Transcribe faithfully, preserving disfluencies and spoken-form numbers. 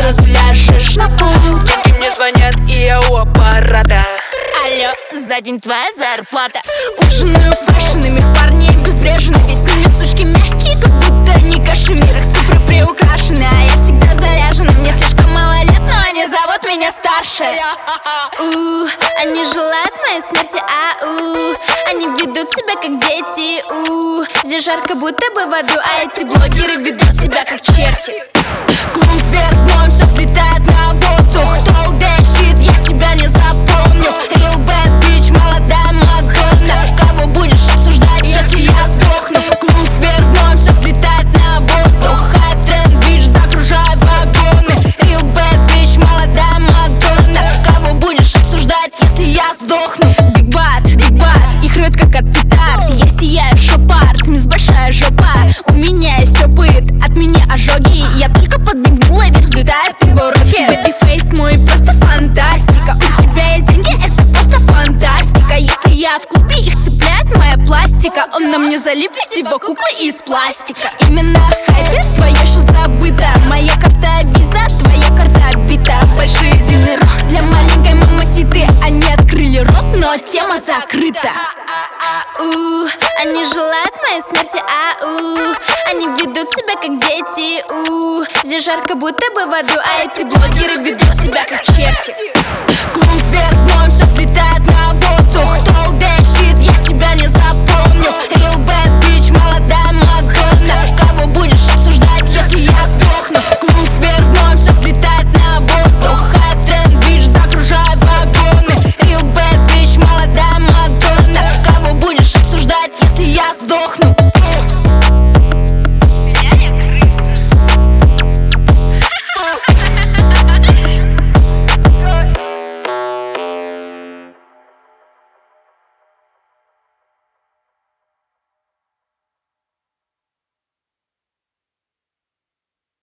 сразу ляжешь на пол. И мне звонят, и я у аппарата. Алло, за день твоя зарплата. Ужинаю фэшнами, парни обезврежены. Весные сучки мягкие, как будто они кашемир. Их цифры приукрашены, а я всегда заряжена. Мне слишком мало лет, но они зовут меня старше. У, они желают моей смерти, ау. Они ведут себя как дети, у. Здесь жарко, будто бы в аду, а эти блогеры ведут себя как черти. Клуб вверх дном, все взлетает на воздух. Talk that shit, я тебя не запомню. Real bad bitch, молодая Мадонна. Кого будешь обсуждать, если я сдохну? Клуб вверх дном, все взлетает на воздух. High trend, bitch, загружай вагоны. Real bad bitch, молодая Мадонна. Кого будешь обсуждать, если я сдохну? Big bad, big bad, их рвет как от петард. Я сияю шопард, мисс большая жопа. У меня есть опыт, от меня ожоги. Я только подбегнула, вверх взлетает его руки. Babyface мой просто фантастика. У тебя есть деньги, это просто фантастика. Если я в клубе, их цепляет моя пластика. Он на мне залип, ведь его куклы из пластика. Именно хайпе твое что забыто. Моя карта виза, твоя карта бита. Большие дины для маленькой мамаситы. Они открыли рот, но тема закрыта. У, они желают моей смерти, ау. Они ведут себя как дети, у. Здесь жарко, будто бы в аду, а эти блогеры ведут себя как черти.